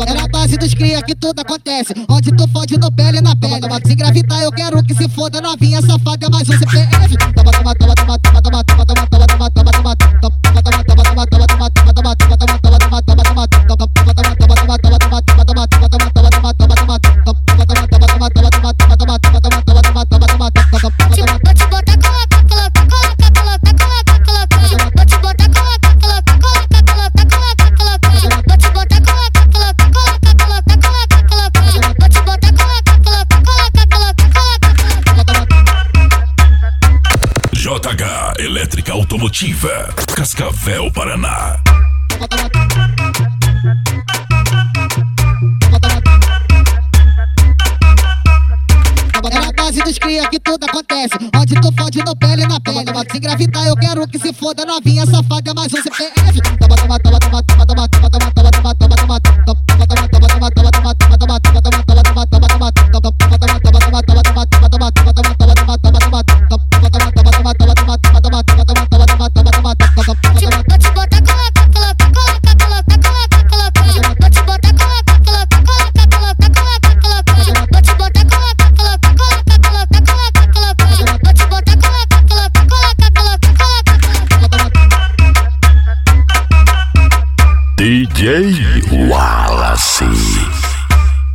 É na base dos cria que tudo acontece, onde tu fode no pele na pele. Se engravidar eu quero que se foda, novinha safada é mais um CPF. Toma, toma, toma, toma, toma, toma, toma, toma, toma, toma, toma, toma, JH Elétrica Automotiva, Cascavel, Paraná. É na base dos cria que tudo acontece, onde tu fode no pele na pele. Se engravidar eu quero que se foda, novinha safada é mais um CPF. Toma, toma, toma, toma, toma.